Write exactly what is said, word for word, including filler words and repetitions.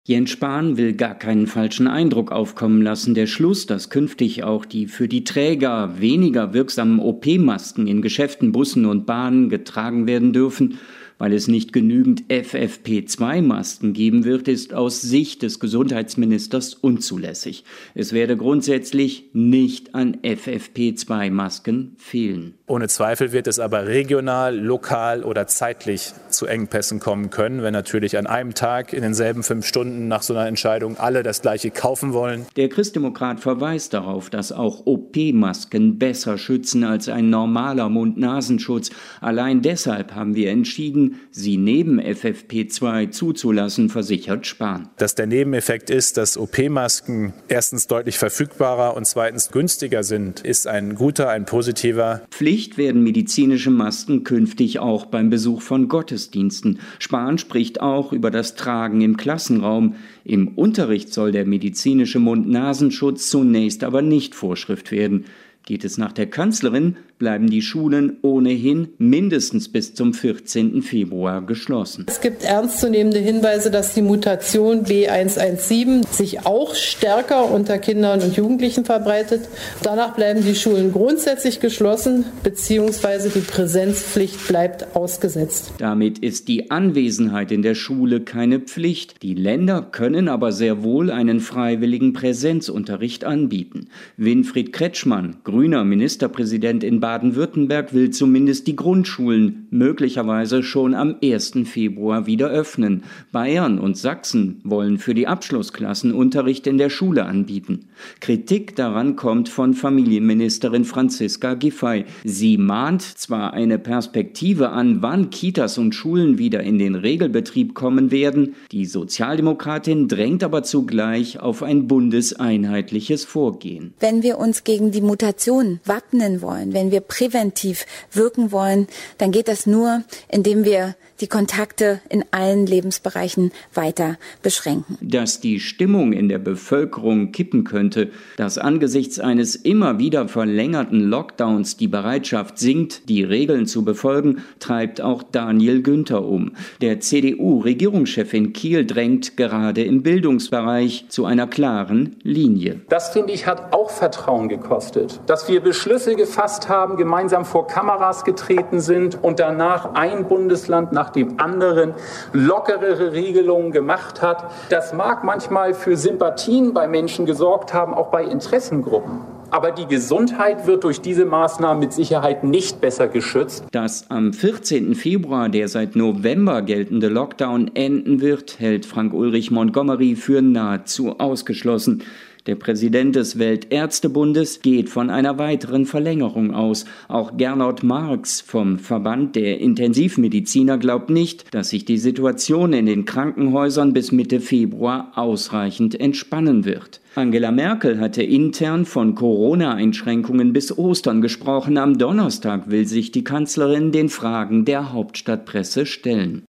Jens Spahn will gar keinen falschen Eindruck aufkommen lassen. Der Schluss, dass künftig auch die für die Träger weniger wirksamen O P-Masken in Geschäften, Bussen und Bahnen getragen werden dürfen, weil es nicht genügend F F P zwei Masken geben wird, ist aus Sicht des Gesundheitsministers unzulässig. Es werde grundsätzlich nicht an F F P zwei Masken fehlen. Ohne Zweifel wird es aber regional, lokal oder zeitlich zu Engpässen kommen können, wenn natürlich an einem Tag in denselben fünf Stunden nach so einer Entscheidung alle das Gleiche kaufen wollen. Der Christdemokrat verweist darauf, dass auch O P-Masken besser schützen als ein normaler Mund-Nasenschutz. Allein deshalb haben wir entschieden, sie neben F F P zwei zuzulassen, versichert Spahn. Dass der Nebeneffekt ist, dass O P-Masken erstens deutlich verfügbarer und zweitens günstiger sind, ist ein guter, ein positiver. Pflicht werden medizinische Masken künftig auch beim Besuch von Gottesdiensten. Spahn spricht auch über das Tragen im Klassenraum. Im Unterricht soll der medizinische Mund-Nasenschutz zunächst aber nicht Vorschrift werden. Geht es nach der Kanzlerin, bleiben die Schulen ohnehin mindestens bis zum vierzehnten Februar geschlossen. Es gibt ernstzunehmende Hinweise, dass die Mutation B eins eins sieben sich auch stärker unter Kindern und Jugendlichen verbreitet. Danach bleiben die Schulen grundsätzlich geschlossen, beziehungsweise die Präsenzpflicht bleibt ausgesetzt. Damit ist die Anwesenheit in der Schule keine Pflicht. Die Länder können aber sehr wohl einen freiwilligen Präsenzunterricht anbieten. Winfried Kretschmann, grüner Ministerpräsident in Baden-Württemberg, will zumindest die Grundschulen möglicherweise schon am ersten Februar wieder öffnen. Bayern und Sachsen wollen für die Abschlussklassen Unterricht in der Schule anbieten. Kritik daran kommt von Familienministerin Franziska Giffey. Sie mahnt zwar eine Perspektive an, wann Kitas und Schulen wieder in den Regelbetrieb kommen werden, die Sozialdemokratin drängt aber zugleich auf ein bundeseinheitliches Vorgehen. Wenn wir uns gegen die Mutation wappnen wollen, wenn wir präventiv wirken wollen, dann geht das nur, indem wir die Kontakte in allen Lebensbereichen weiter beschränken. Dass die Stimmung in der Bevölkerung kippen könnte, dass angesichts eines immer wieder verlängerten Lockdowns die Bereitschaft sinkt, die Regeln zu befolgen, treibt auch Daniel Günther um. Der C D U-Regierungschef in Kiel drängt gerade im Bildungsbereich zu einer klaren Linie. Das, finde ich, hat auch Vertrauen gekostet. Dass wir Beschlüsse gefasst haben, gemeinsam vor Kameras getreten sind und danach ein Bundesland nach dem anderen lockerere Regelungen gemacht hat. Das mag manchmal für Sympathien bei Menschen gesorgt haben, auch bei Interessengruppen. Aber die Gesundheit wird durch diese Maßnahmen mit Sicherheit nicht besser geschützt. Dass am vierzehnten Februar der seit November geltende Lockdown enden wird, hält Frank-Ulrich Montgomery für nahezu ausgeschlossen. Der Präsident des Weltärztebundes geht von einer weiteren Verlängerung aus. Auch Gernot Marx vom Verband der Intensivmediziner glaubt nicht, dass sich die Situation in den Krankenhäusern bis Mitte Februar ausreichend entspannen wird. Angela Merkel hatte intern von Corona-Einschränkungen bis Ostern gesprochen. Am Donnerstag will sich die Kanzlerin den Fragen der Hauptstadtpresse stellen.